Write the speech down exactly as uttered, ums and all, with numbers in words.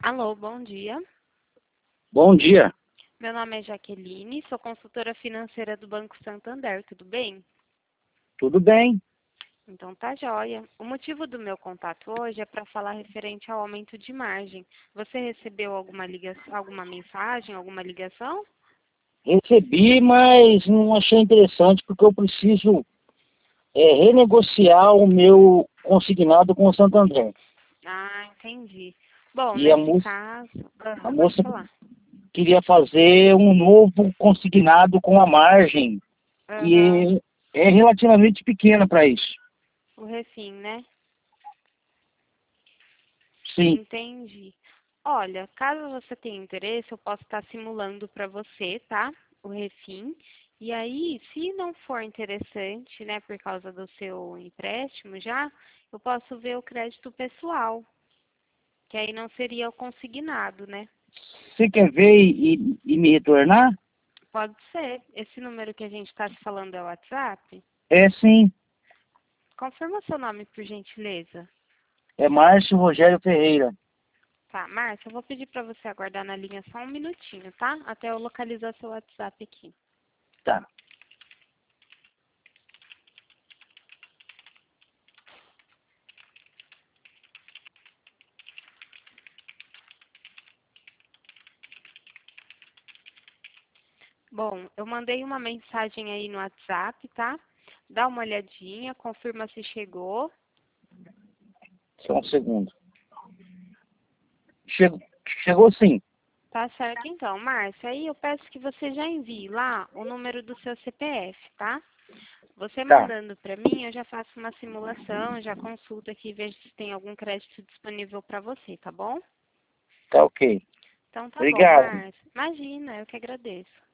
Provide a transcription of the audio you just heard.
Alô, bom dia. Bom dia, Meu nome é Jaqueline, sou consultora financeira do Banco Santander, tudo bem? tudo bem? Então tá joia. O motivo do meu contato hoje é para falar referente ao aumento de margem. Você recebeu alguma ligação, alguma mensagem, alguma ligação? Recebi, mas não achei interessante porque eu preciso é, renegociar o meu consignado com o Santander. Ah, entendi. Bom, E a nesse moça, caso, a ah, pode moça falar. queria fazer um novo consignado com a margem Aham, que é relativamente pequena para isso. o refim, né? Sim, Entendi. Olha, caso você tenha interesse, eu posso estar simulando para você, tá? O refim. E aí, se não for interessante, né, por causa do seu empréstimo já, eu posso ver o crédito pessoal, que aí não seria o consignado, né? você quer ver e, e me retornar? Pode ser. Esse número que a gente está se falando é o WhatsApp? É sim, Confirma seu nome, por gentileza. é Márcio Rogério Ferreira. Tá, Márcia, eu vou pedir para você aguardar na linha só um minutinho, tá? Até eu localizar seu WhatsApp aqui. Tá. Bom, eu mandei uma mensagem aí no WhatsApp, tá? Dá uma olhadinha, confirma se chegou. Só um segundo. Chegou, chegou sim. Tá certo então, Márcia. Aí eu peço que você já envie lá o número do seu C P F, tá? Você Tá, mandando para mim, eu já faço uma simulação, já consulto aqui e vejo se tem algum crédito disponível para você, tá bom? tá ok. Então tá bom, Obrigado. Márcia. Imagina, eu que agradeço.